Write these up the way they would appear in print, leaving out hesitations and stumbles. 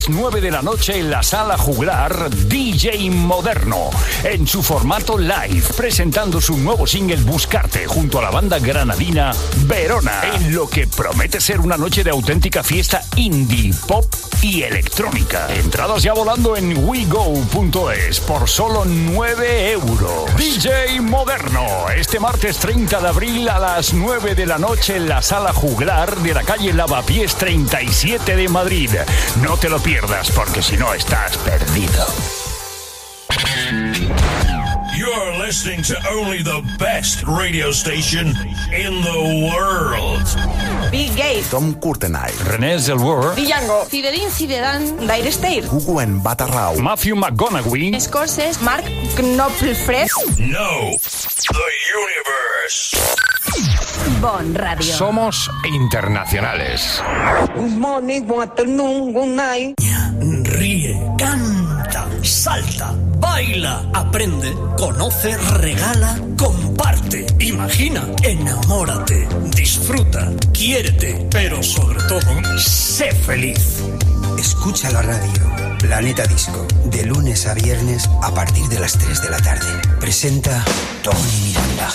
las 9 de la noche en la Sala Juglar, DJ Moderno, en su formato live, presentando su nuevo single Buscarte, junto a la banda granadina Verona, en lo que promete ser una noche de auténtica fiesta indie, pop y electrónica. Entradas ya volando en wego.es por solo 9 euros. DJ Moderno, este martes 30 de abril a las 9 de la noche en la Sala Juglar de la calle Lavapiés 37 de Madrid. No te lo pierdas, porque si no estás perdido. You're listening to only the best radio station in the world. Bill Gates, Tom Courtenay, René Zellweger, Django, Zinedine Zidane, Dire Straits, Hugo en Batarrau, Matthew McConaughey, Scorsese, Mark Knopfler. No, the universe. Bon Radio. Somos internacionales. Good morning, good afternoon, good night. Ríe, canta, salta, baila, aprende, conoce, regala, comparte, imagina, enamórate, disfruta, quiérete, pero sobre todo, sé feliz. Escucha la radio Planeta Disco, de lunes a viernes a partir de las 3 de la tarde. Presenta Tony Miranda.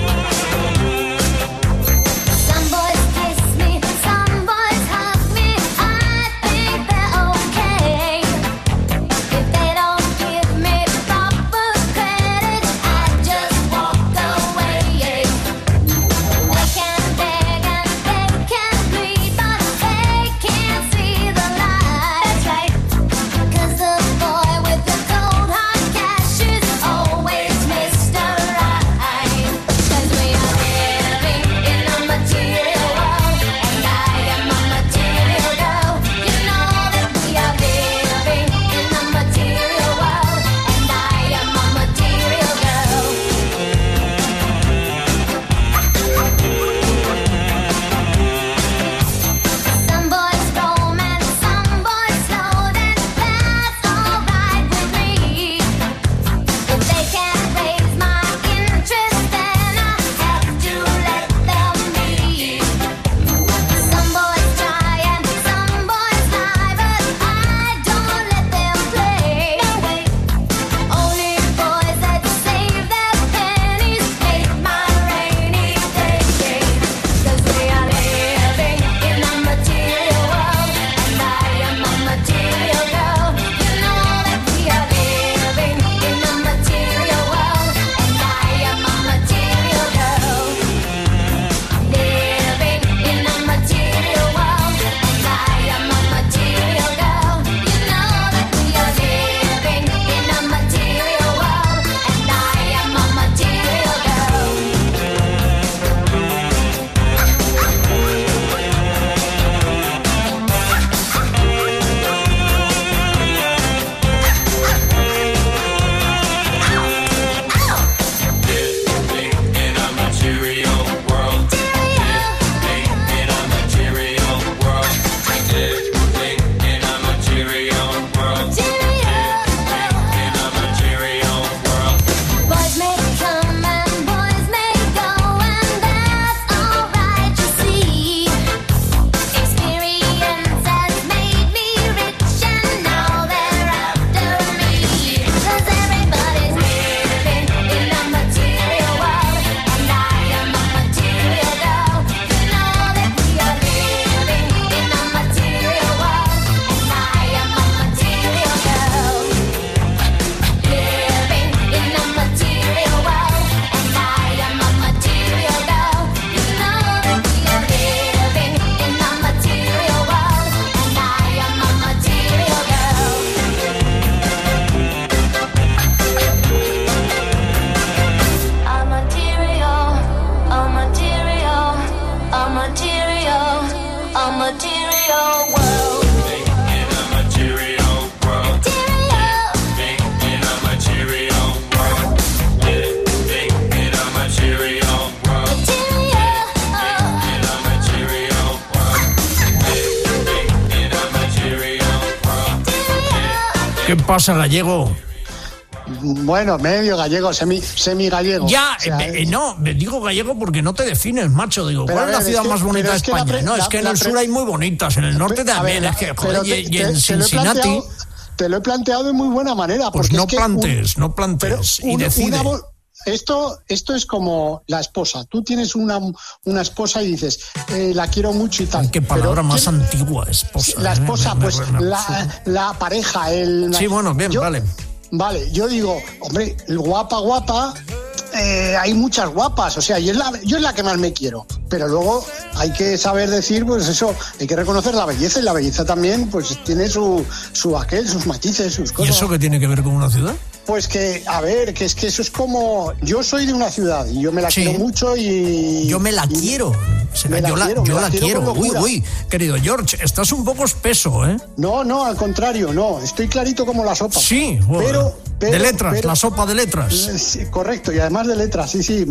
Some boys kiss me, some boys hug me. pasa, gallego? Bueno, medio gallego, semi gallego. Ya, no, digo gallego porque no te defines, macho. Digo, ¿cuál es la ciudad más bonita de España? No, es que en el sur hay muy bonitas, en el norte también. Es que, joder, y en Cincinnati... Te lo he planteado de muy buena manera. Pues no plantes, y decide. Esto es como la esposa. Tú tienes una esposa y dices, la quiero mucho y tal. Qué palabra más antigua, esposa. La esposa, la pareja. Sí, bueno, bien, vale. Vale, yo digo, hombre, guapa, hay muchas guapas, o sea, yo es la que más me quiero. Pero luego hay que saber decir, pues eso, hay que reconocer la belleza, y la belleza también, pues tiene sus matices, sus cosas. ¿Y eso qué tiene que ver con una ciudad? Pues que, a ver, que es que eso es como... Yo soy de una ciudad y yo me la quiero mucho y... Yo me la quiero. Yo la quiero. Uy, querido George, estás un poco espeso, ¿eh? No, al contrario, no. Estoy clarito como la sopa. Sí, pero de letras, la sopa de letras. Sí, correcto, y además de letras, sí.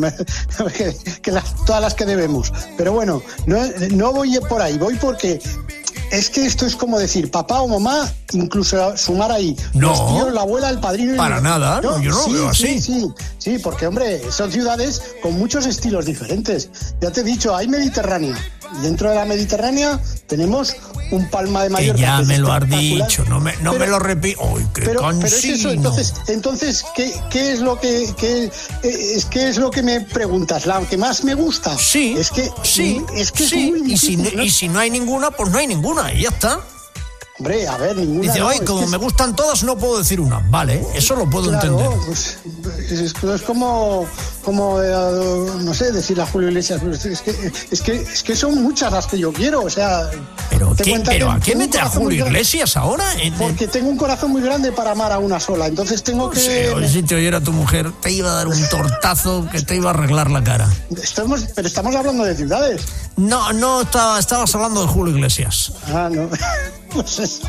Todas las que debemos. Pero bueno, no voy por ahí, voy porque... Es que esto es como decir papá o mamá, incluso sumar ahí los tíos, la abuela, el padrino. Para nada, yo no lo veo así. Sí, porque hombre, son ciudades con muchos estilos diferentes. Ya te he dicho, hay Mediterránea. Y dentro de la Mediterránea tenemos un Palma de Mallorca. Que ya me lo has dicho, no me lo repito. ¡Uy, qué cansino! Pero es eso, entonces ¿qué es lo que me preguntas? ¿La que más me gusta? Sí. Es que sí. Es muy difícil, y si no hay ninguna, pues no hay ninguna, y ya está. Hombre, a ver, ninguna. Dice, oye, como me gustan todas, no puedo decir una. Vale, eso lo puedo entender. Pues, es como no sé, decirle a Julio Iglesias, es que son muchas las que yo quiero, o sea... ¿Pero a qué mete a Julio Iglesias ahora? Porque tengo un corazón muy grande para amar a una sola, entonces tengo que... Sí, si te oyera tu mujer, te iba a dar un tortazo que te iba a arreglar la cara. Pero estamos hablando de ciudades. No, estabas hablando de Julio Iglesias. Ah, no... Pues eso.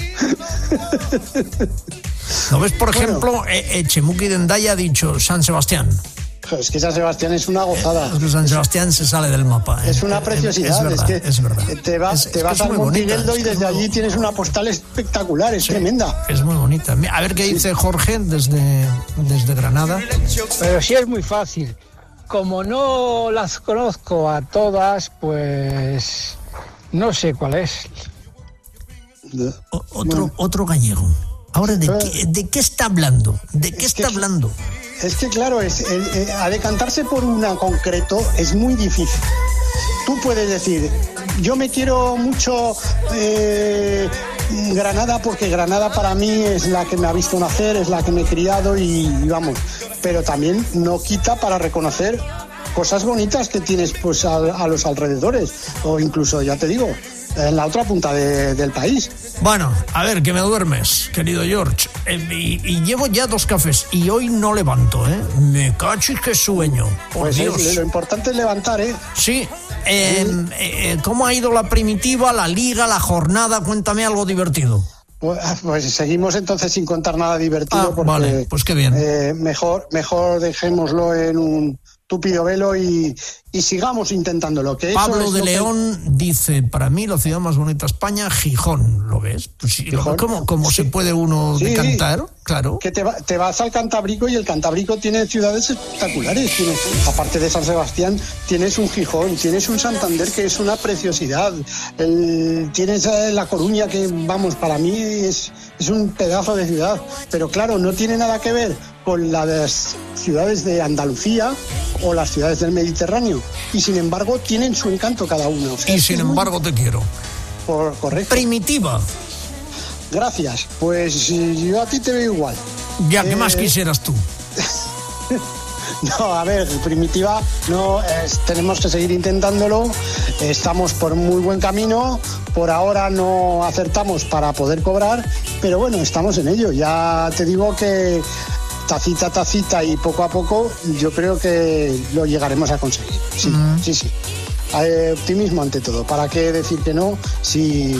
¿No ves, por ejemplo, Chemuki de Hendaya ha dicho San Sebastián? Es que San Sebastián es una gozada. San Sebastián se sale del mapa. Es una preciosidad. Es verdad. Te vas al Montigueldo y desde allí tienes una postal espectacular, es tremenda. Es muy bonita. A ver qué dice Jorge desde Granada. Pero sí es muy fácil. Como no las conozco a todas, pues no sé cuál es. Otro gallego. Ahora, ¿de qué está hablando? ¿De qué está hablando? Es que claro, a decantarse por una concreto es muy difícil. Tú puedes decir, yo me quiero mucho Granada porque Granada para mí es la que me ha visto nacer, es la que me he criado y vamos. Pero también no quita para reconocer cosas bonitas que tienes pues a los alrededores o incluso, ya te digo, en la otra punta del país. Bueno, a ver, que me duermes, querido George. Y llevo ya 2 cafés y hoy no levanto, ¿eh? Me cachis que sueño. Por pues Dios. Lo importante es levantar, ¿eh? Sí. ¿Cómo ha ido la primitiva, la liga, la jornada? Cuéntame algo divertido. Pues seguimos entonces sin contar nada divertido. Porque, vale, pues qué bien. Mejor dejémoslo en un túpido velo y sigamos intentándolo. Que Pablo eso de León dice, para mí la ciudad más bonita de España, Gijón. ¿Lo ves? Pues sí, ¿Cómo se puede uno decantar? Claro. Que te vas al Cantábrico y el Cantábrico tiene ciudades espectaculares. Aparte de San Sebastián, tienes un Gijón, tienes un Santander que es una preciosidad. Tienes La Coruña que, vamos, para mí es un pedazo de ciudad. Pero claro, no tiene nada que ver con las ciudades de Andalucía o las ciudades del Mediterráneo. Y sin embargo, tienen su encanto cada una. O sea, y sin embargo, te quiero. Correcto. Primitiva. Gracias. Pues yo a ti te veo igual. Ya, ¿qué más quisieras tú? No, a ver, Primitiva, no, tenemos que seguir intentándolo. Estamos por muy buen camino. Por ahora no acertamos para poder cobrar, pero bueno, estamos en ello. Ya te digo que tacita y poco a poco yo creo que lo llegaremos a conseguir. Sí. Optimismo ante todo. ¿Para qué decir que no? Si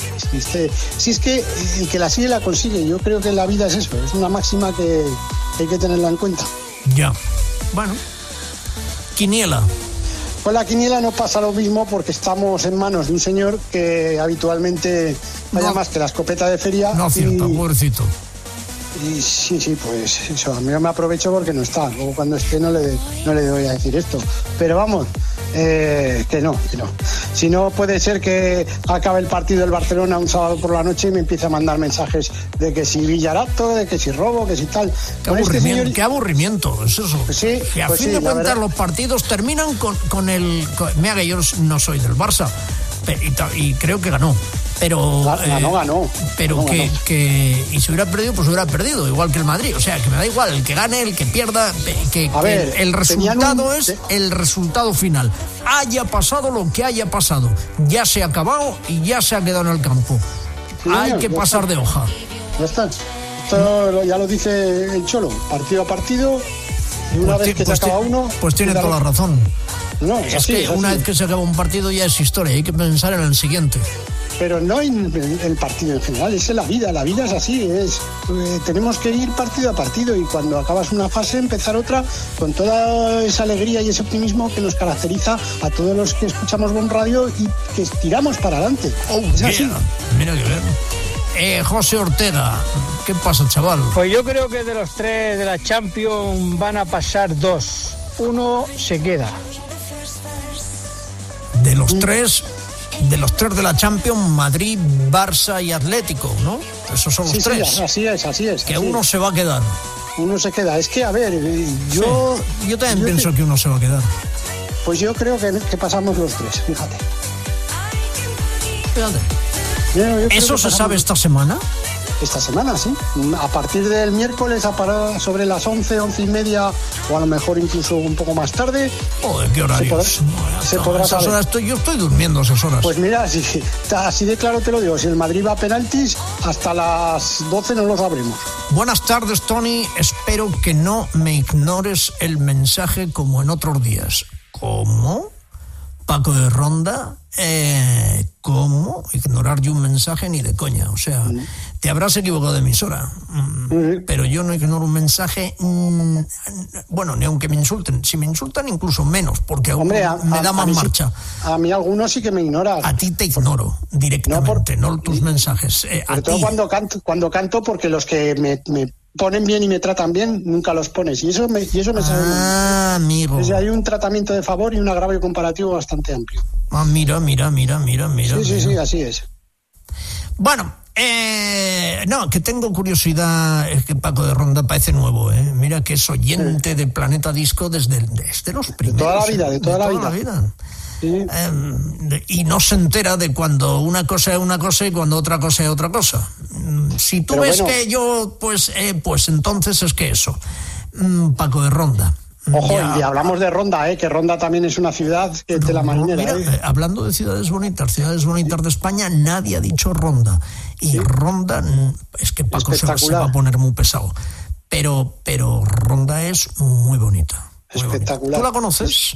es que el que la sigue la consigue. Yo creo que en la vida es eso. Es una máxima que hay que tenerla en cuenta. Ya. Bueno. Quiniela. Con la quiniela no pasa lo mismo porque estamos en manos de un señor que habitualmente vaya más que la escopeta de feria. No acierta, pobrecito. Y sí, pues eso, a mí no me aprovecho porque no está. Luego cuando esté no le voy a decir esto. Pero vamos, que no. Si no, puede ser que acabe el partido del Barcelona un sábado por la noche y me empiece a mandar mensajes de que si Villarato, de que si robo, que si tal. Qué aburrimiento es eso. Pues sí, que a fin de cuentas los partidos terminan con el... Mira que yo no soy del Barça y creo que ganó. Pero ganó. Pero que y si hubiera perdido, pues hubiera perdido, igual que el Madrid. O sea, que me da igual, el que gane, el que pierda, que el resultado es el resultado final. Haya pasado lo que haya pasado, ya se ha acabado y ya se ha quedado en el campo. Hay que pasar de hoja. Ya está. Esto ya lo dice el Cholo, partido a partido, y una vez que se acaba uno... Pues tiene toda la razón. No, es que una vez que se acaba un partido ya es historia, hay que pensar en el siguiente. Pero no en el partido en general, es la vida es así, tenemos que ir partido a partido y cuando acabas una fase empezar otra con toda esa alegría y ese optimismo que nos caracteriza a todos los que escuchamos Bon Radio y que tiramos para adelante. Es así. Mira que ver. José Ortega, ¿qué pasa, chaval? Pues yo creo que de los 3 de la Champions van a pasar 2. Uno se queda. De los 3 de la Champions, Madrid, Barça y Atlético, ¿no? Esos son los 3. Sí, así es. Que uno se va a quedar. Uno se queda. Es que, a ver, yo también pienso que uno se va a quedar. Pues yo creo que pasamos los 3, fíjate. ¿Eso se sabe esta semana? Esta semana, sí. A partir del miércoles, sobre las 11:30, o a lo mejor incluso un poco más tarde. ¿Qué horarios? Se podrá saber. Horas yo estoy durmiendo esas horas. Pues mira, así de claro te lo digo. Si el Madrid va a penaltis, hasta las 12 no lo sabremos. Buenas tardes, Tony. Espero que no me ignores el mensaje como en otros días. ¿Cómo? Paco de Ronda, ¿cómo? Ignorar yo un mensaje ni de coña, o sea, te habrás equivocado de emisora, pero yo no ignoro un mensaje, bueno, ni aunque me insulten, si me insultan incluso menos, porque hombre, me da más marcha. Sí, a mí algunos sí que me ignoran. A ti te ignoro directamente, no tus mensajes. Sobre todo cuando canto, porque los que me ponen bien y me tratan bien, nunca los pones. Y eso me sabe. Amigo. Entonces, hay un tratamiento de favor y un agravio comparativo bastante amplio. Mira. Sí, así es. Bueno, no, que tengo curiosidad, es que Paco de Ronda parece nuevo, Mira que es oyente de Planeta Disco desde los primeros. De toda la vida. Sí. Y no se entera de cuando una cosa es una cosa y cuando otra cosa es otra cosa. Si tú ves que yo, pues entonces es que eso. Paco de Ronda. Ojo, y hablamos de Ronda, que Ronda también es una ciudad que de la marinera. Mira, hablando de ciudades bonitas de España, nadie ha dicho Ronda. Y sí. Ronda, es que Paco se va a poner muy pesado. Pero Ronda es muy bonita. Espectacular. ¿Tú la conoces?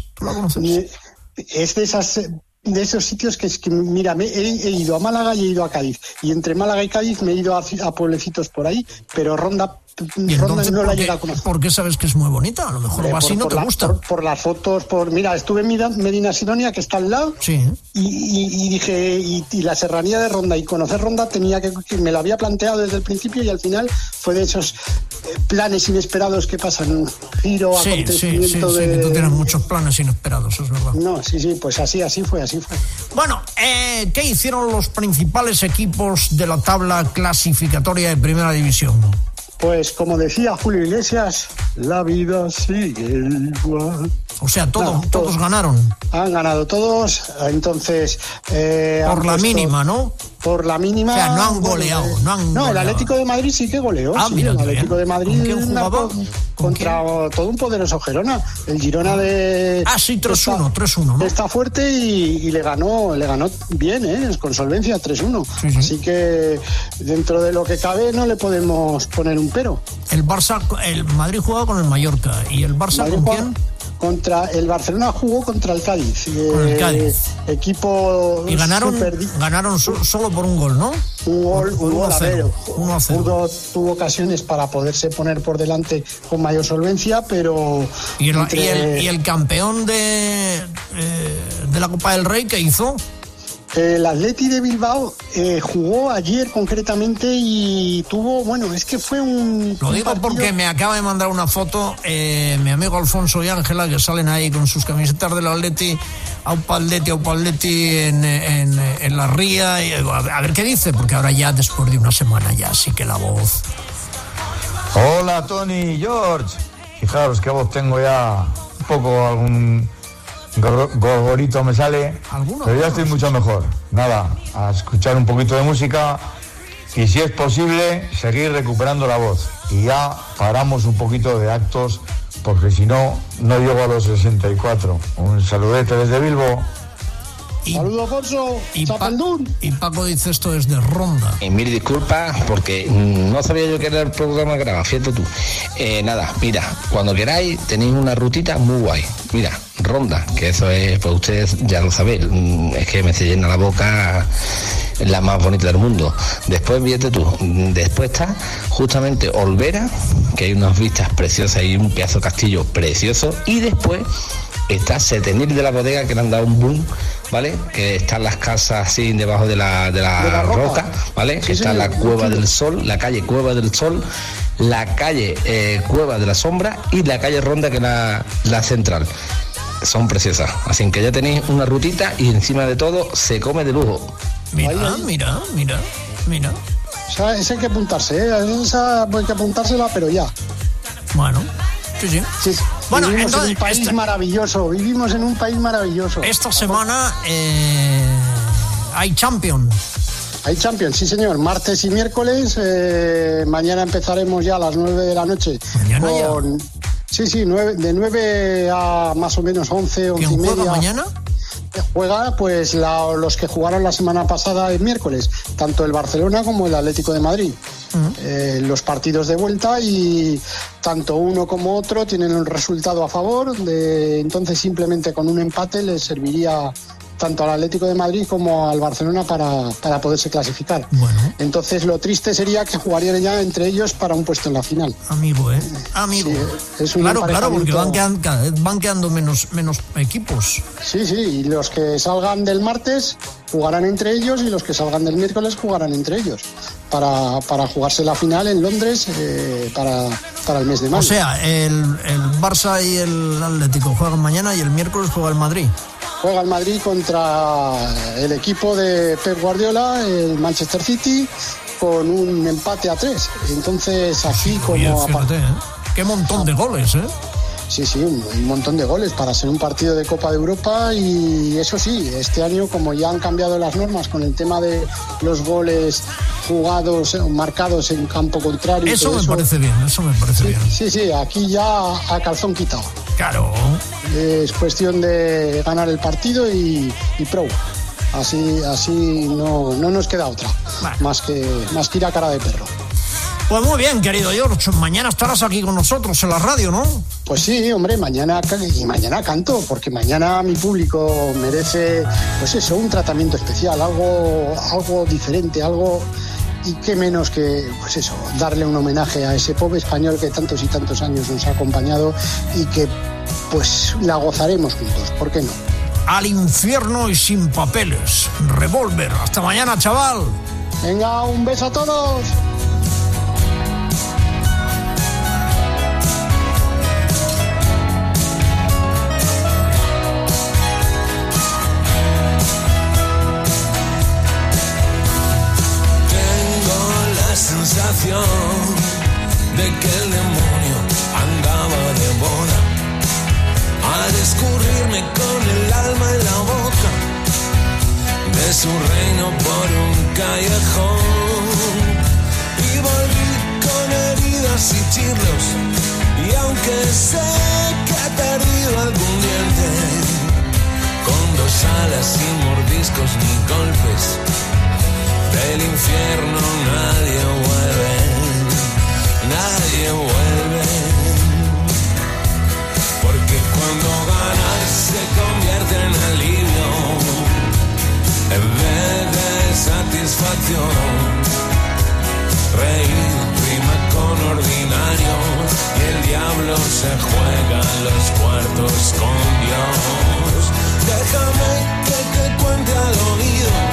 Es de esos sitios que mira, he ido a Málaga y he ido a Cádiz. Y entre Málaga y Cádiz me he ido a pueblecitos por ahí, pero Ronda no la llega a conocer. ¿Por qué sabes que es muy bonita? A lo mejor vas y no te gusta. Por las fotos, mira, estuve en Medina Sidonia, que está al lado, sí. Y dije, y la serranía de Ronda, y conocer Ronda tenía que me lo había planteado desde el principio, y al final fue de esos planes inesperados que pasan, un giro, acontecimiento que tú tienes muchos planes inesperados, es verdad. No, sí, pues así fue. Bueno, ¿qué hicieron los principales equipos de la tabla clasificatoria de Primera División? Pues como decía Julio Iglesias, la vida sigue igual. O sea, todos ganaron. Han ganado todos, entonces... por la mínima, ¿no? Por la mínima... O sea, no han goleado. No, el Atlético de Madrid sí que goleó. Mira, el Atlético de Madrid... ¿Con quién jugaba? Contra todo un poderoso Girona. El Girona de... sí, 3-1, ¿no? Está fuerte y le ganó bien, con solvencia, 3-1. Sí. Así que dentro de lo que cabe no le podemos poner un pero. El Madrid jugaba con el Mallorca. ¿Y el Barça con quién? Contra el Barcelona jugó contra el Cádiz. Con el Cádiz. Equipo. Y ganaron solo por un gol, ¿no? Un gol 1-0. 1-0. Tuvo ocasiones para poderse poner por delante con mayor solvencia, pero. ¿Y el campeón de la Copa del Rey qué hizo? El Atleti de Bilbao jugó ayer concretamente y tuvo, bueno, es que fue un... Lo digo partido... porque me acaba de mandar una foto mi amigo Alfonso y Ángela, que salen ahí con sus camisetas del Atleti, aupa Atleti en la ría, y, a ver qué dice, porque ahora ya después de una semana ya sí que la voz... Hola Tony y George, fijaros qué voz tengo ya, un poco algún... gorgorito me sale, pero ya estoy mucho mejor. Nada, a escuchar un poquito de música y si es posible seguir recuperando la voz y ya paramos un poquito de actos porque si no, no llego a los 64. Un saludete desde Bilbo. Saludos, Alfonso. Y Paco dice esto desde Ronda. Mil disculpas porque no sabía yo que era el programa grabado, fíjate tú. Nada, mira, cuando queráis tenéis una rutita muy guay. Mira, Ronda, que eso es, pues ustedes ya lo sabéis, es que me se llena la boca, la más bonita del mundo. Después, fíjate tú, después está justamente Olvera, que hay unas vistas preciosas y un pedazo de castillo precioso, y después está Setenil de la Bodega, que le han dado un boom, ¿vale? Que están las casas así debajo de la roca, ¿vale? Sí, que está la Cueva del Sol, la calle Cueva del Sol, la calle Cueva de la Sombra y la calle Ronda, que es la central. Son preciosas, así que ya tenéis una rutita y encima de todo se come de lujo. Mira. O sea, esa hay que apuntarse, esa hay que apuntársela, pero ya. Bueno, sí. Bueno, vivimos en un país maravilloso, vivimos en un país maravilloso. Esta semana hay Champions. Hay Champions, sí señor, martes y miércoles. Mañana empezaremos ya a las 9 de la noche. ¿Mañana con... ya? Sí, de 9 a más o menos 11 y media. ¿Quién juega mañana? Juega pues los que jugaron la semana pasada el miércoles, tanto el Barcelona como el Atlético de Madrid. Los partidos de vuelta y tanto uno como otro tienen un resultado a favor, entonces simplemente con un empate les serviría tanto al Atlético de Madrid como al Barcelona para poderse clasificar. Bueno. Entonces lo triste sería que jugarían ya entre ellos para un puesto en la final. Amigo. Sí, es un claro, porque cada vez van quedando menos equipos. Sí, y los que salgan del martes jugarán entre ellos y los que salgan del miércoles jugarán entre ellos para jugarse la final en Londres para el mes de mayo. O sea, el Barça y el Atlético juegan mañana y el miércoles juega el Madrid. Juega el Madrid contra el equipo de Pep Guardiola, el Manchester City, con un empate a 3. Entonces, así como... Fíjate, qué montón de goles, ¿eh? Sí, un montón de goles para ser un partido de Copa de Europa. Y eso sí, este año, como ya han cambiado las normas con el tema de los goles jugados, marcados en campo contrario... Eso me parece bien. Sí, aquí ya a calzón quitado. Claro. Es cuestión de ganar el partido y pro. Así no nos queda otra. Vale. Más que ir a cara de perro. Pues muy bien, querido George. Mañana estarás aquí con nosotros en la radio, ¿no? Pues sí, hombre, mañana canto, porque mañana mi público merece, pues eso, un tratamiento especial, algo diferente, algo... Y qué menos que, pues eso, darle un homenaje a ese pop español que tantos y tantos años nos ha acompañado y que, pues, la gozaremos juntos, ¿por qué no? Al infierno y sin papeles. Revólver. Hasta mañana, chaval. Venga, un beso a todos. De que el demonio andaba de boda al escurrirme con el alma en la boca de su reino por un callejón y volví con heridas y chirlos y aunque sé que he perdido algún diente con 2 alas sin mordiscos ni golpes del infierno nadie vuelve, porque cuando ganar se convierte en alivio en vez de satisfacción. Reír rima con ordinario y el diablo se juega los cuartos con Dios. Déjame que te cuente al oído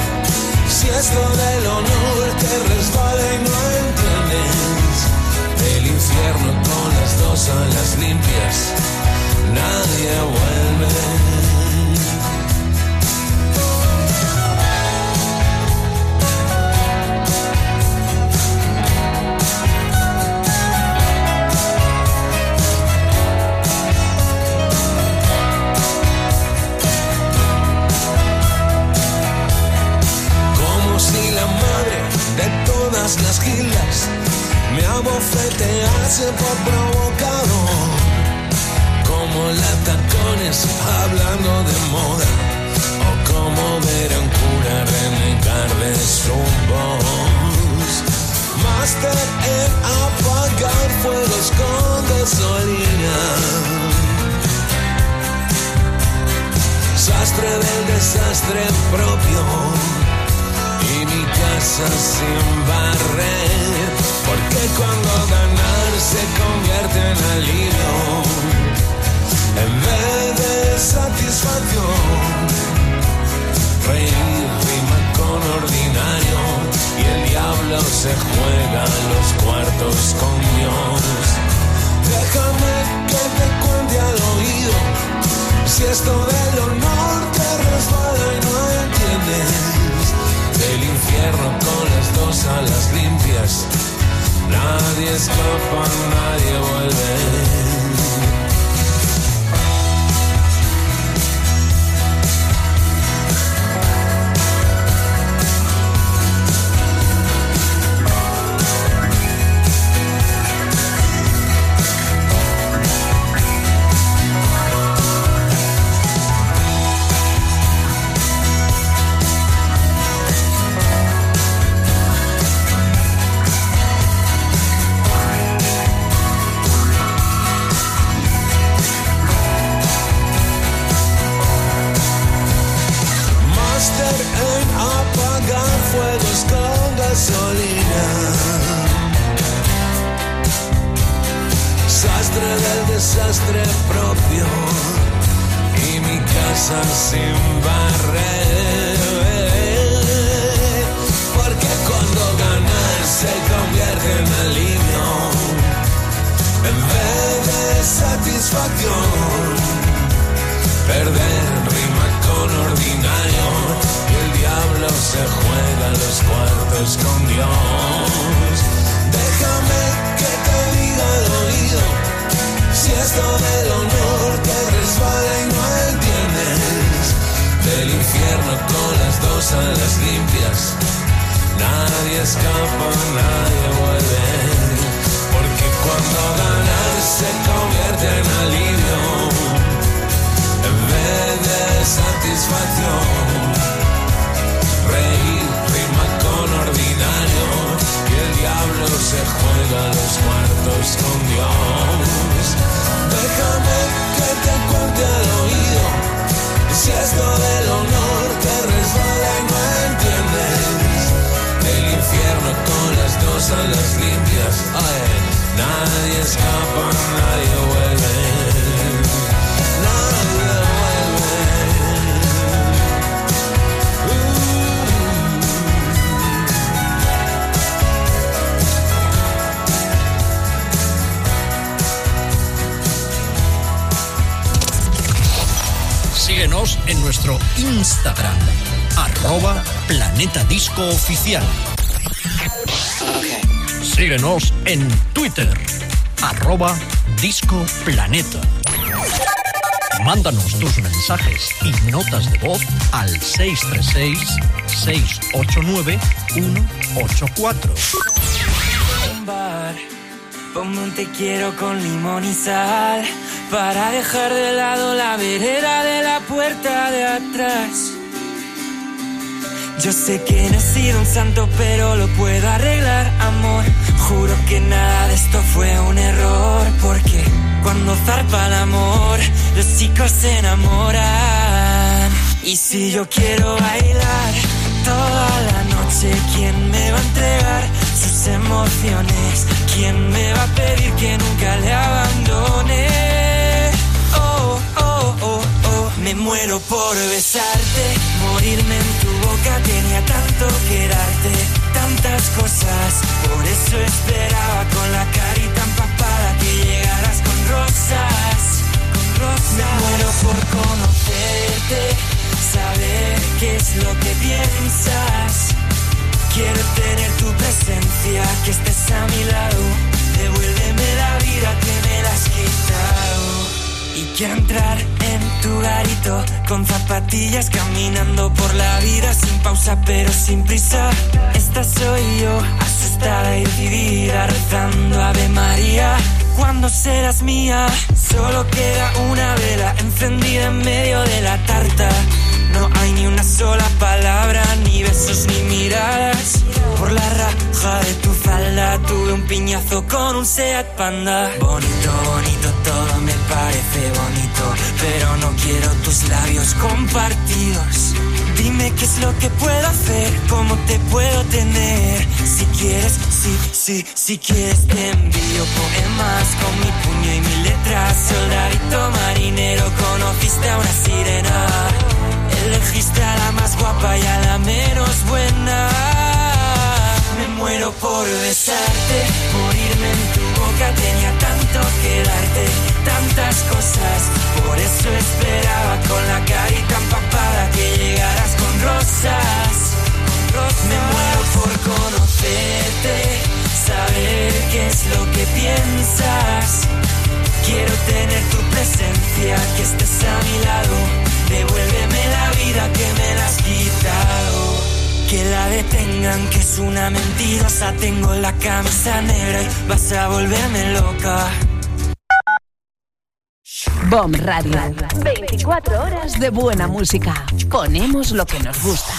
pase por provocador, como latacones hablando de moda, o como ver a un cura renegar de su voz. Máster en apagar fuegos con gasolina, sastre del desastre propio y mi casa sin barrer, porque cuando ganar se convierte en alivio en vez de satisfacción. Reír rima con ordinario y el diablo se juega los cuartos con Dios. Déjame que te cuente al oído, si esto del honor te resbala y no entiendes, del infierno con las dos alas limpias, nadie escapa, nadie vuelve. Sastre del desastre propio y mi casa sin barrer, porque cuando ganar se convierte en alivio en vez de satisfacción. Perder rima con ordinario y el diablo se juega los cuartos con Dios. Déjame que te diga al oído, si esto del honor te resbala y no entiendes, del infierno con las dos alas limpias, nadie escapa, nadie vuelve, porque cuando ganar se convierte en alivio en vez de satisfacción. Reír rima con ordinario y el diablo se juega los cuartos con Dios. Déjame que te cuente al oído, si esto del honor te resbala y no entiendes, del infierno con las dos alas limpias, ay, nadie escapa, nadie vuelve, nadie vuelve. Síguenos en nuestro Instagram, @PlanetaDiscoOficial. Síguenos en Twitter, @DiscoPlaneta. Mándanos tus mensajes y notas de voz al 636-689-184. Un bar, ponme un te quiero con limón y sal, para dejar de lado la vereda de la puerta de atrás. Yo sé que no he sido un santo, pero lo puedo arreglar, amor. Juro que nada de esto fue un error, porque cuando zarpa el amor, los chicos se enamoran. Y si yo quiero bailar toda la noche, ¿quién me va a entregar sus emociones? ¿Quién me va a pedir que nunca le abandone? Oh, oh, oh, oh, me muero por besarte, morirme en tu boca, tenía tanto que darte, tantas cosas, por eso esperaba con la carita empapada que llegaras con rosas, con rosas. Me muero por conocerte, saber qué es lo que piensas, quiero tener tu presencia, que estés a mi lado, devuélveme la vida que me la has quitado. Y Y quiero entrar en tu garito con zapatillas, caminando por la vida sin pausa pero sin prisa. Esta soy yo, asustada y decidida, rezando Ave María. ¿Cuándo serás mía? Solo queda una vela encendida en medio de la tarta. No hay ni una sola palabra, ni besos ni miradas. Por la raja de tu falda tuve un piñazo con un Seat Panda. Bonito, bonito, todo me parece bonito, pero no quiero tus labios compartidos. Dime qué es lo que puedo hacer, cómo te puedo tener. Si quieres, si quieres te envío poemas con mi puño y mi letra. Soldadito marinero, conociste a una sirena. Elegiste a la más guapa y a la menos buena. Me muero por besarte, morirme en tu boca. Tenía tanto que darte, tantas cosas. Por eso esperaba con la carita empapada que llegaras con rosas. Me muero por conocerte, saber qué es lo que piensas. Quiero tener tu presencia, que estés a mi lado. Devuélveme la vida que me la has quitado. Que la detengan, que es una mentirosa. Tengo la camisa negra y vas a volverme loca. BOM Radio. 24 horas de buena música. Ponemos lo que nos gusta.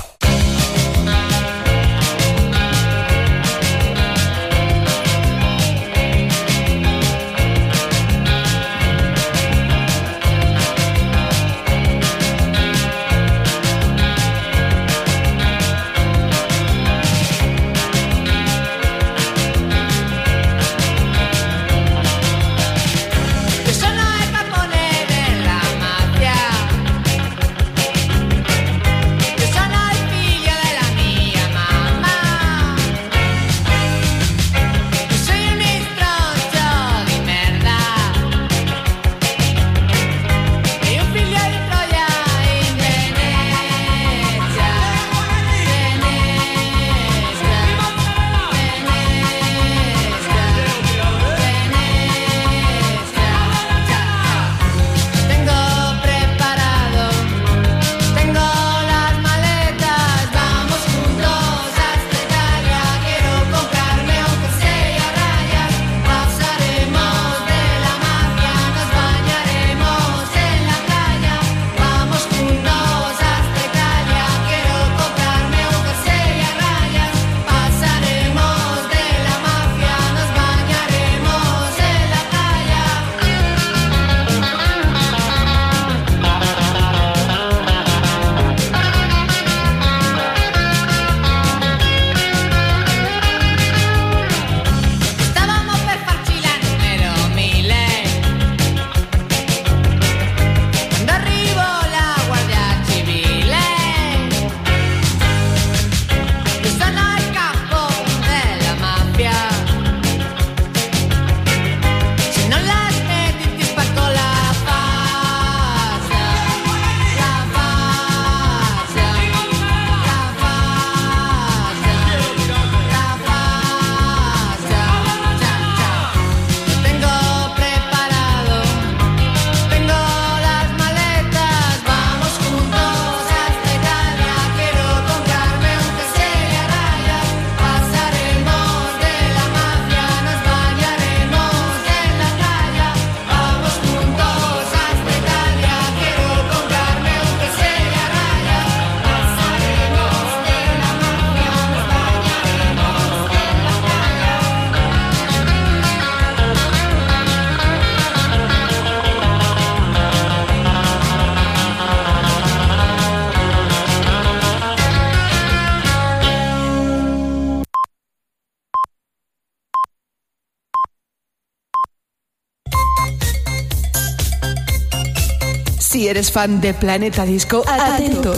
Si eres fan de Planeta Disco, atento.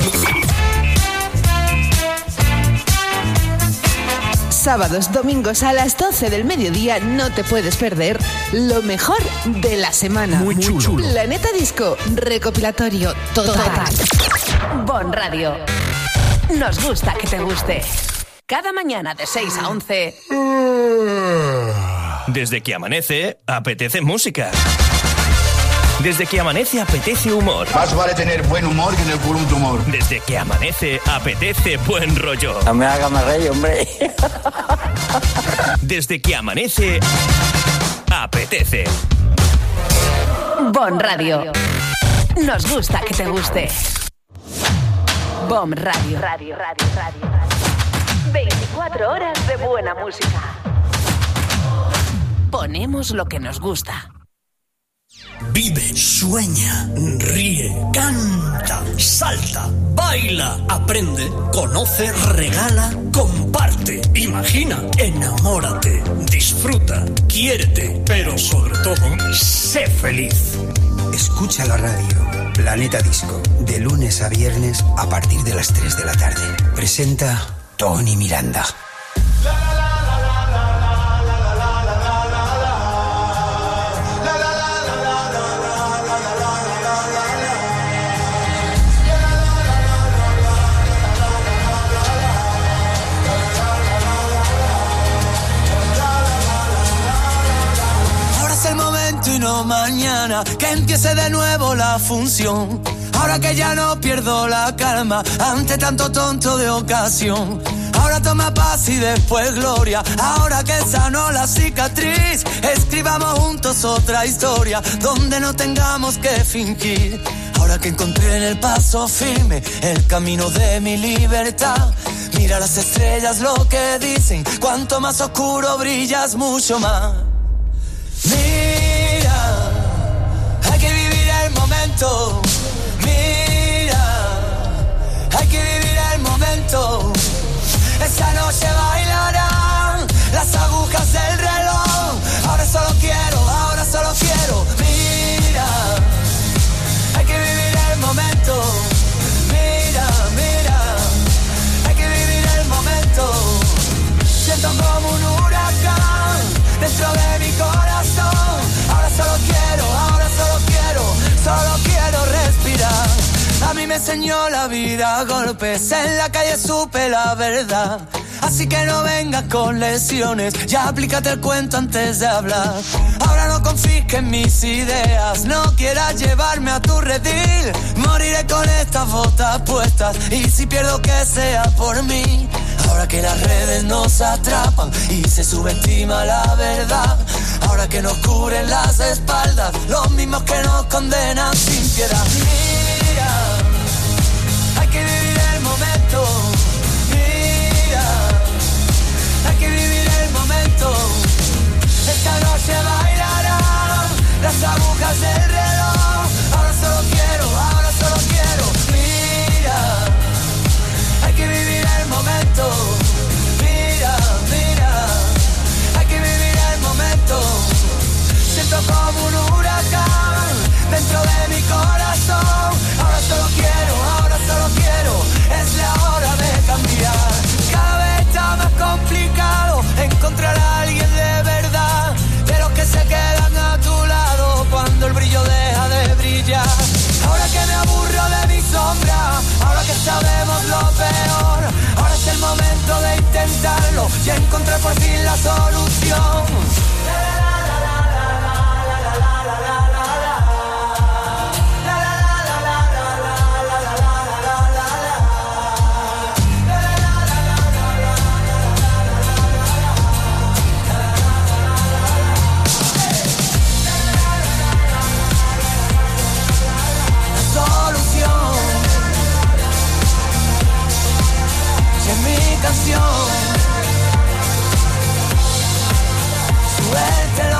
Sábados, domingos a las 12 del mediodía no te puedes perder lo mejor de la semana. Muy chulo. Planeta Disco, recopilatorio total. BOM Radio. Nos gusta que te guste. Cada mañana de 6 a 11. Desde que amanece, apetece música. Desde que amanece apetece humor. Más vale tener buen humor que en el culo un tumor. Desde que amanece apetece buen rollo. No me haga más reír, hombre. Desde que amanece apetece. Bon Radio. Nos gusta que te guste. Bon Radio. 24 horas de buena música. Ponemos lo que nos gusta. Vive, sueña, ríe, canta, salta, baila, aprende, conoce, regala, comparte, imagina, enamórate, disfruta, quiérete, pero sobre todo, sé feliz. Escucha la radio Planeta Disco de lunes a viernes a partir de las 3 de la tarde. Presenta Tony Miranda. Y no mañana, que empiece de nuevo la función. Ahora que ya no pierdo la calma ante tanto tonto de ocasión. Ahora toma paz y después gloria. Ahora que sanó la cicatriz, escribamos juntos otra historia donde no tengamos que fingir. Ahora que encontré en el paso firme el camino de mi libertad. Mira las estrellas lo que dicen, cuanto más oscuro brillas mucho más. Mira, hay que vivir el momento. Mira, hay que vivir el momento. Esta noche bailarán las agujas del reloj. Ahora solo quiero. Mira, hay que vivir el momento. Mira, hay que vivir el momento. Siento como un huracán dentro de mi corazón. Ahora solo quiero respirar. A mí me enseñó la vida a golpes, en la calle supe la verdad. Así que no vengas con lesiones, ya aplícate el cuento antes de hablar. Ahora no confisques mis ideas, no quieras llevarme a tu redil. Moriré con estas botas puestas, y si pierdo que sea por mí. Ahora que las redes nos atrapan y se subestima la verdad. Ahora que nos cubren las espaldas los mismos que nos condenan sin piedad. Mira, hay que vivir el momento. Mira, hay que vivir el momento. Esta noche bailarán las agujas del reloj. Ahora solo quiero. Mira, hay que vivir el momento. Mira, hay que vivir el momento. Siento como un huracán dentro de mi corazón. Ahora solo quiero, es la hora de cambiar. Cada vez está más complicado encontrar a alguien de verdad, de los que se quedan a tu lado cuando el brillo deja de brillar. Ahora que me aburro de mi sombra, ahora que sabemos lo peor, ahora es el momento de intentarlo y encontrar por fin la solución. Canción, suéltelo.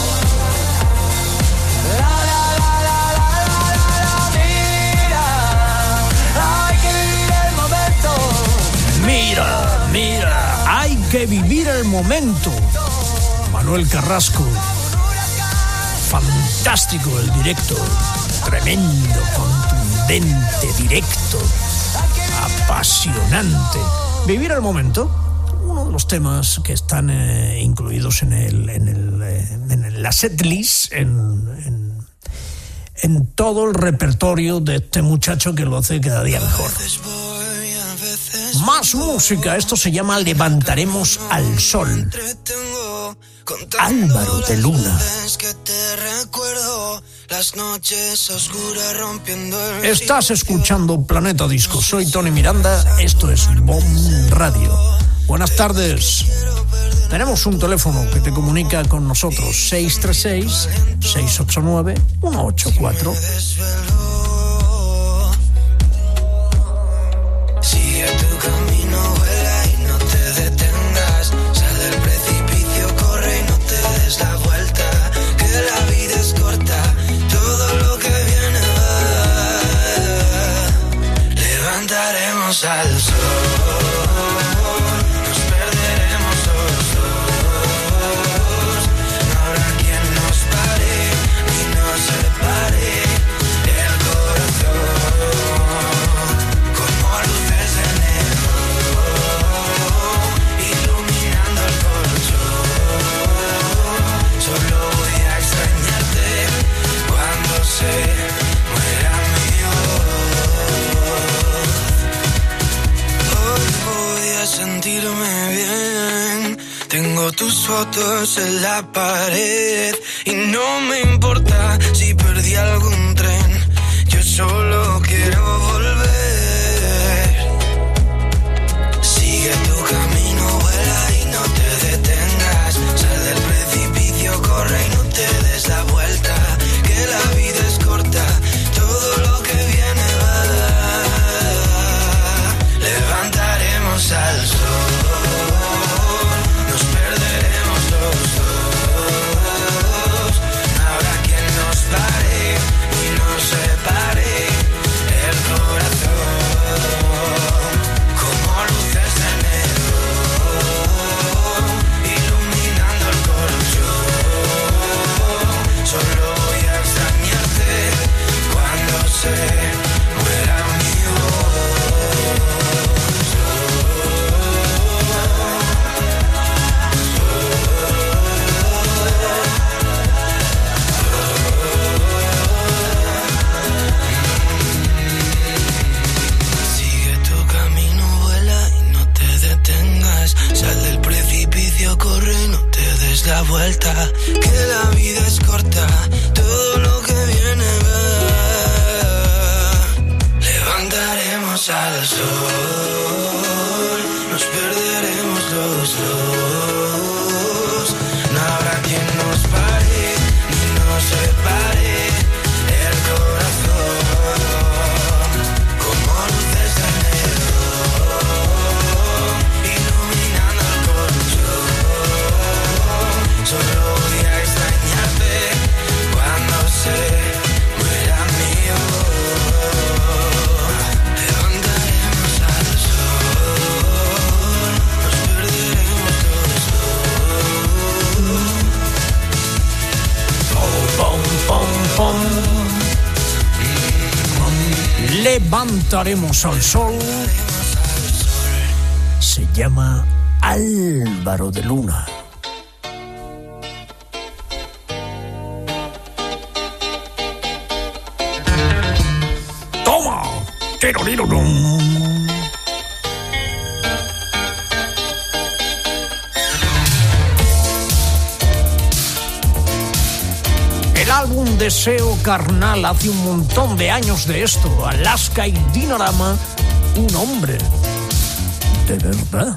Mira, hay que vivir el momento. Mira, hay que vivir el momento. Manuel Carrasco, fantástico el directo, tremendo, contundente, directo, apasionante. Vivir el momento, uno de los temas que están incluidos en la setlist, en todo el repertorio de este muchacho que lo hace cada día mejor. Más música, esto se llama Levantaremos al Sol. Álvaro de Luna. Las noches oscuras rompiendo el... Estás escuchando Planeta Disco. Soy Tony Miranda. Esto es BOM Radio. Buenas tardes. Tenemos un teléfono que te comunica con nosotros. 636-689-184. Sigue tu camino, vuela y no te detengas. Sal del precipicio, corre y no te des la vuelta. Que la vida es corta, todo lo que viene va. Levantaremos al sol. Sentirme bien, tengo tus fotos en la pared y no me importa si perdí algún tren, yo solo quiero volver. Sigue tu camino, vuela y no te detengas, sal del precipicio, corre y no te des la vuelta, que la vida es corta, todo lo que viene va. Levantaremos al sol. La vuelta, que la vida es corta, todo lo que viene va. Levantaremos al sol, nos perderemos los dos. No habrá quien nos pare ni nos separe el corazón, como luces de enero, iluminando el colchón. Solo voy a extrañarte cuando se muera mi voz. Levantaremos al sol, nos perderemos los dos. Levantaremos al sol. Se llama Álvaro de Luna. El álbum Deseo Carnal hace un montón de años de esto. Alaska y Dinarama, un hombre de verdad.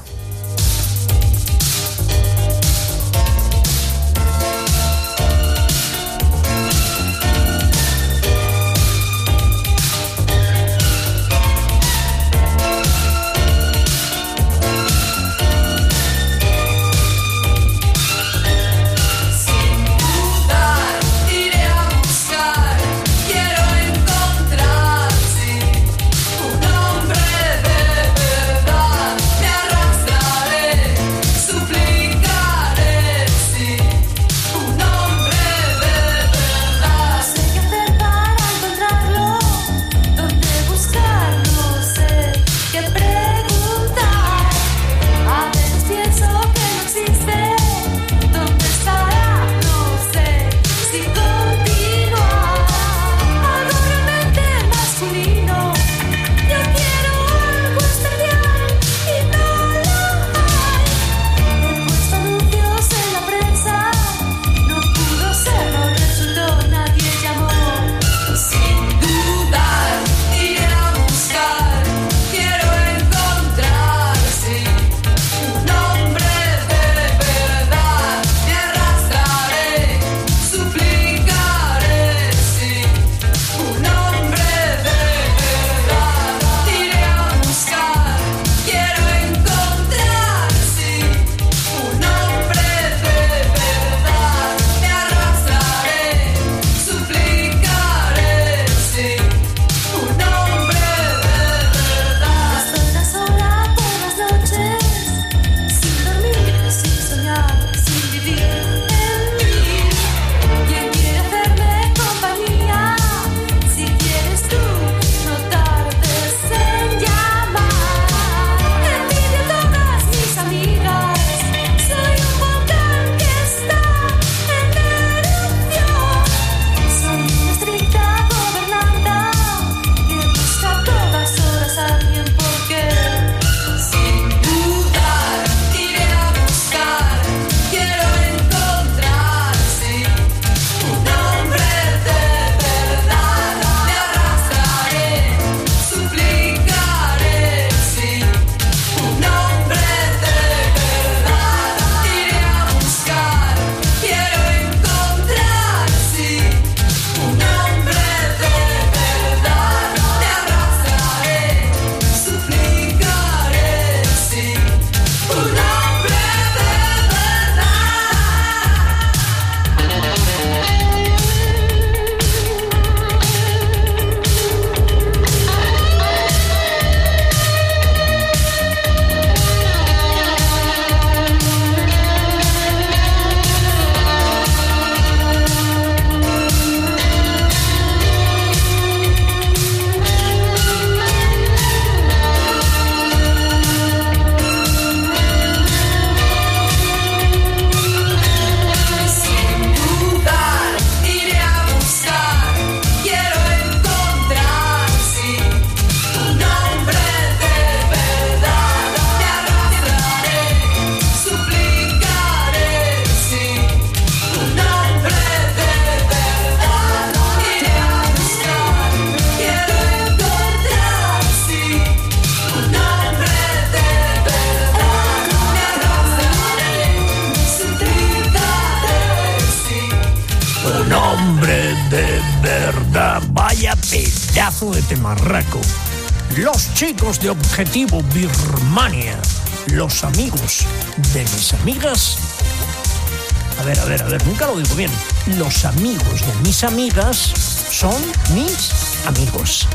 Un hombre de verdad me arrastra pedazo de temarraco. Los chicos de Objetivo Birmania, los amigos de mis amigas. A ver, nunca lo digo bien. Los amigos de mis amigas son mis amigos.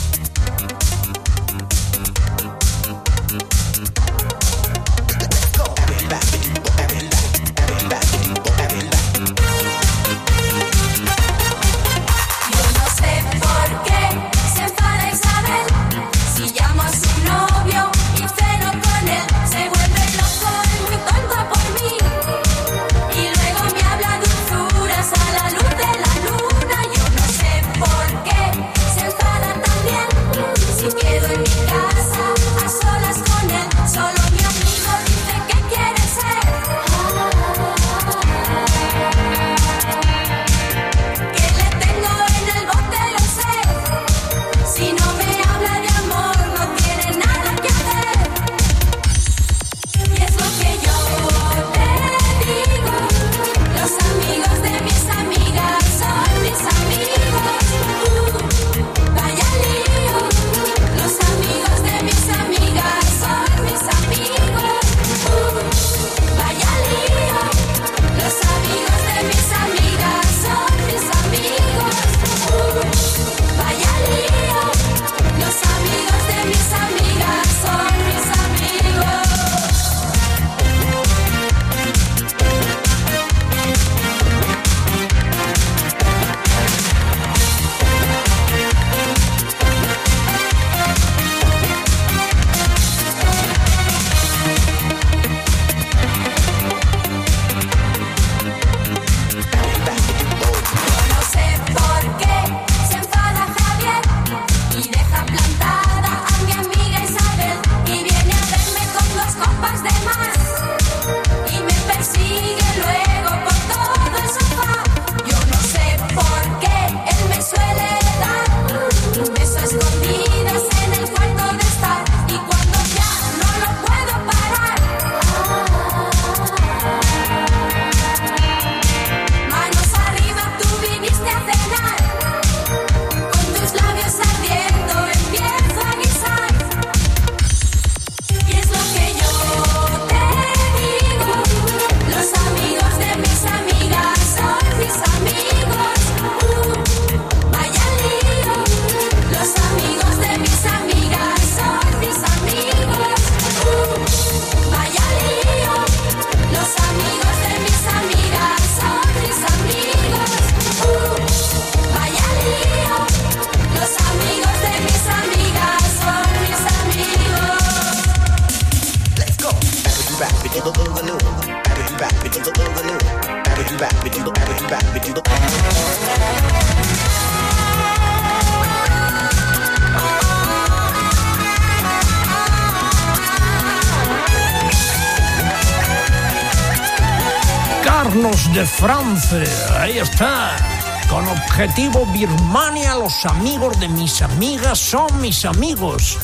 Carlos de France, ahí está. Con Objetivo Birmania, los amigos de mis amigas son mis amigos.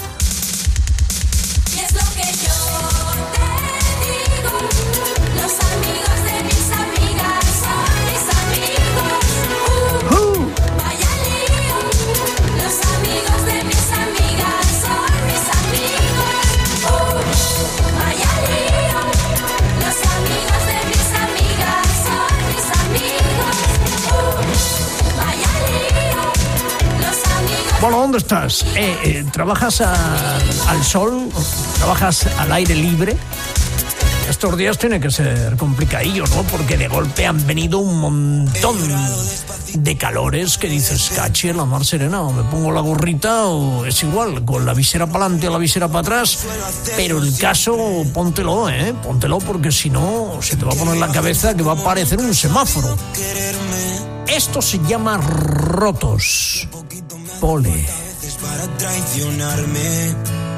Y es lo que yo te digo, los amigos de mis amigas son mis amigos. Vaya lío, los amigos de mis amigas son mis amigos. Vaya lío, los amigos de mis amigas son mis amigos. Vaya lío, los amigos. Bueno, ¿dónde estás? ¿Trabajas al sol? ¿Trabajas al aire libre? Estos días tiene que ser complicadillo, ¿no? Porque de golpe han venido un montón de calores que dices, caché, la mar serena, o me pongo la gorrita o es igual, con la visera para adelante o la visera para atrás. Pero el caso, póntelo, póntelo, porque si no se te va a poner la cabeza que va a parecer un semáforo. Esto se llama Rotos. Pole. Para traicionarme.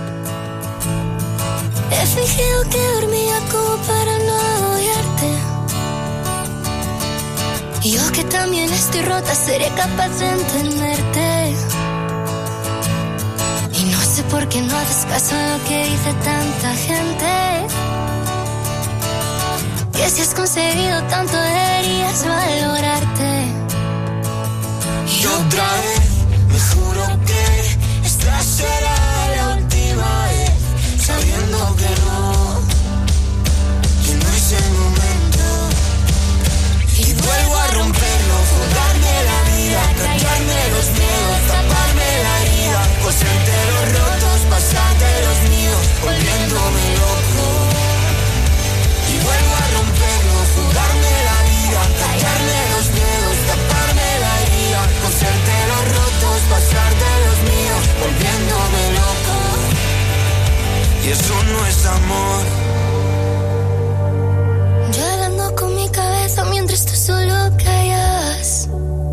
He fingido que dormía como para no odiarte. Y yo que también estoy rota, seré capaz de entenderte. Y no sé por qué no haces caso a lo que dice tanta gente. Que si has conseguido tanto deberías valorarte. Y otra vez me juro y eso no es amor. Yo hablando con mi cabeza mientras tú solo callas.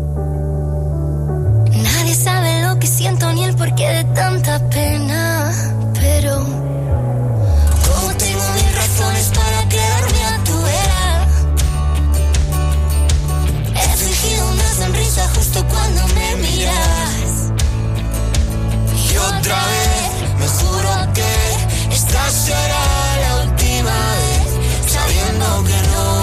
Nadie sabe lo que siento ni el porqué de tanta pena, pero como tengo mil razones para quedarme a tu vera. He fingido una sonrisa justo cuando me miras. Y otra vez me juro que esta será la última vez, sabiendo que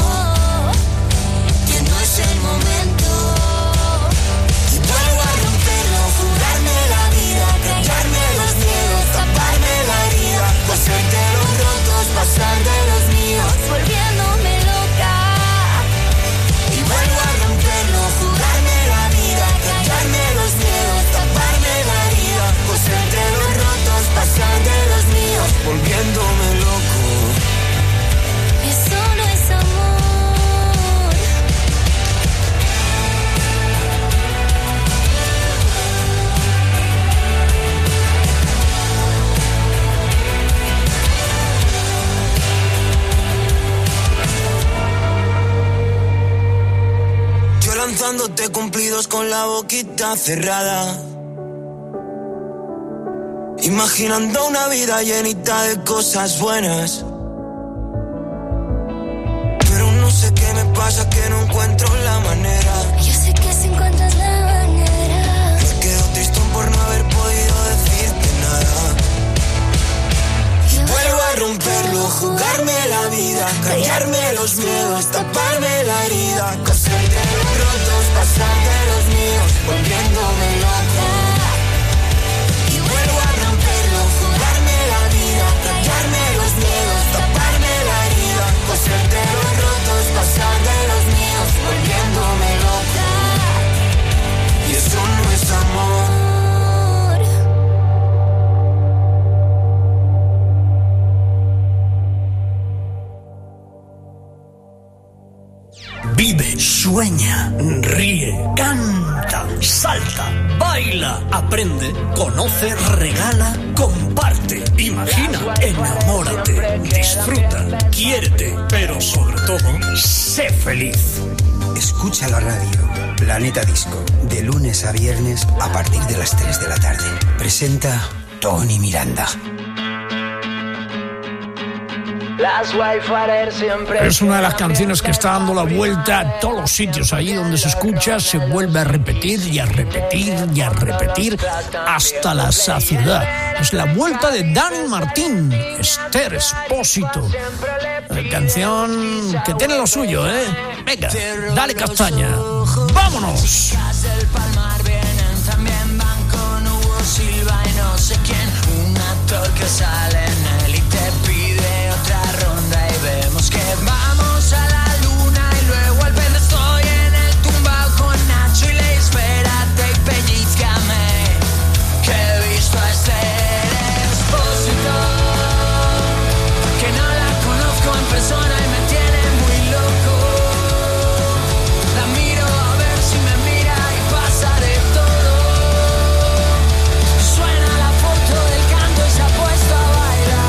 no es el momento. Y vuelvo a romperlo, jugarme la vida, callarme los miedos, taparme la herida, coserte los rotos, pasar de los míos, volviéndome loca. Y vuelvo a romperlo, jugarme la vida, callarme los miedos, taparme la herida, coserte los rotos, pasar de los míos, volviéndome loco. Eso no es amor. Yo lanzándote cumplidos con la boquita cerrada, imaginando una vida llenita de cosas buenas. Pero no sé qué me pasa, que no encuentro la manera. Yo sé que si encuentras la manera. Me quedo tristón por no haber podido decirte nada. Y vuelvo a romperlo, jugarme la vida, callarme los miedos, taparme la herida, coserte los rotos, pasar de los míos, volviéndome loca. Y vuelvo a romperlo, jugarme la vida, callarme los miedos, taparme la herida, coserte los rotos, pasar de los míos, volviéndome loca. Y eso no es amor. Vive, sueña, ríe, canta, salta, baila, aprende, conoce, regala, comparte, imagina, enamórate, disfruta, quiérete, pero sobre todo, sé feliz. Escucha la radio Planeta Disco de lunes a viernes a partir de las 3 de la tarde. Presenta Tony Miranda. Es una de las canciones que está dando la vuelta a todos los sitios. Allí donde se escucha se vuelve a repetir y a repetir y a repetir hasta la saciedad. Es la vuelta de Dani Martín, Esther Expósito. Canción que tiene lo suyo, ¿eh? Venga, dale castaña. ¡Vámonos! Del Palmar vienen también Banco, Hugo Silva y no sé quién. Un actor que sale en él y te pide otra ronda y vemos que vamos a la luna y luego al verlo estoy en el tumbao con Nacho y le espérate y pellizcame que he visto a Esther Expósito, que no la conozco en persona y me tiene muy loco. La miro a ver si me mira y pasa de todo. Suena la foto del canto y se ha puesto a bailar.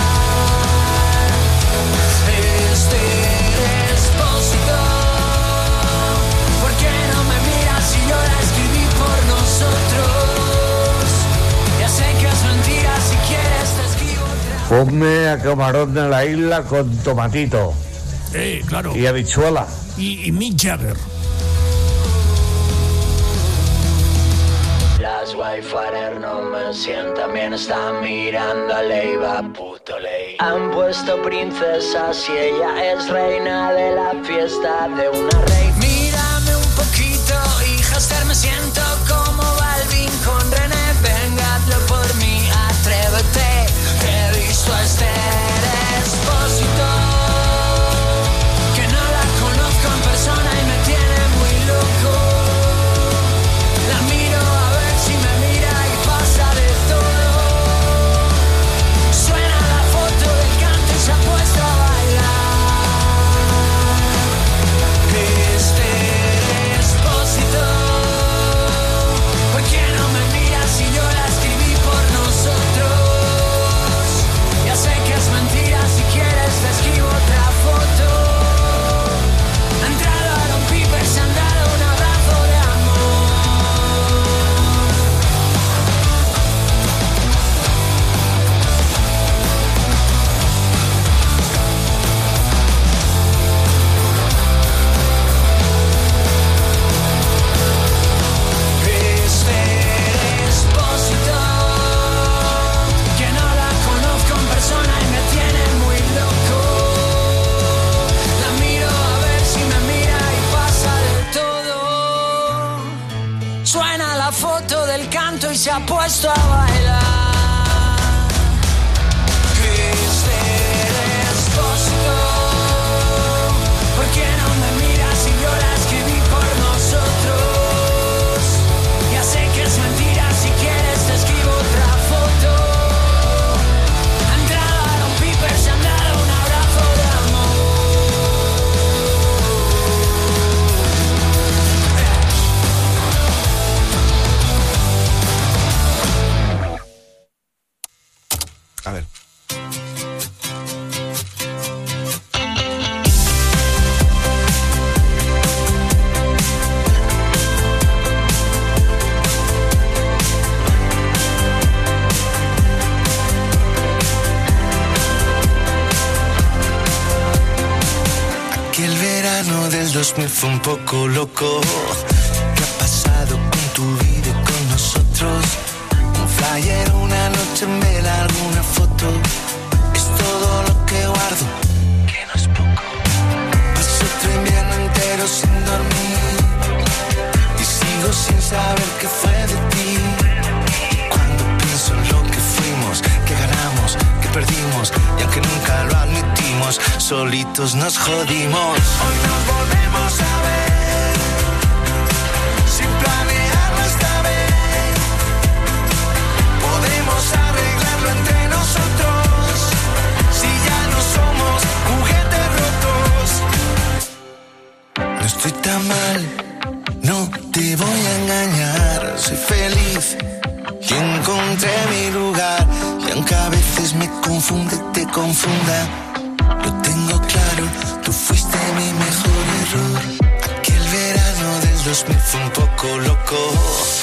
Esther Expósito, ¿por qué no me miras si yo la escribí por nosotros? Ya sé que es mentira, si quieres te escribo otra. Ponme a camarón de la isla con tomatito. Claro. Y habichuela. Y Mick Jagger. Las Wayfarer no me sientan bien, están mirando a Leiva, puto ley. Han puesto princesas y ella es reina de la fiesta de una rey. Mírame un poquito, hija Esther, me siento como Balvin con René. Venga, hazlo por mí, atrévete. He visto a Esther Expósito, que no la conozco en persona y me tiene muy loco. La miro a ver si me mira y pasa de todo. Suena la foto del canto y se ha puesto a bailar. Esther Expósito, ha puesto a bailar. Crister Espósito, ¿por qué no me miras si yo la escribí por nosotros? Ya sé que es mentira, si quieres te escribo otra foto. Ha entrado Aaron Piper, se han dado un abrazo de amor. A ver. Aquel verano del 2000 fue un poco loco. ¿Qué ha pasado con tu vida y con nosotros? Un flyer, una noche en vela, alguna foto. Es todo lo que guardo, que no es poco. Paso otro invierno entero sin dormir y sigo sin saber qué fue de ti. Y cuando pienso en lo que fuimos, que ganamos, que perdimos, y aunque nunca lo admitimos, solitos nos jodimos. Hoy nos volvemos a ver, sin planearlo esta vez. Podemos arreglarlo entre nosotros, si ya no somos juguetes rotos. No estoy tan mal, no te voy a engañar. Soy feliz y encontré mi lugar. Y aunque a veces me confunde, te confunda, lo tengo claro, tú fuiste mi mejor error. Aquel verano del 2000 fue un poco loco.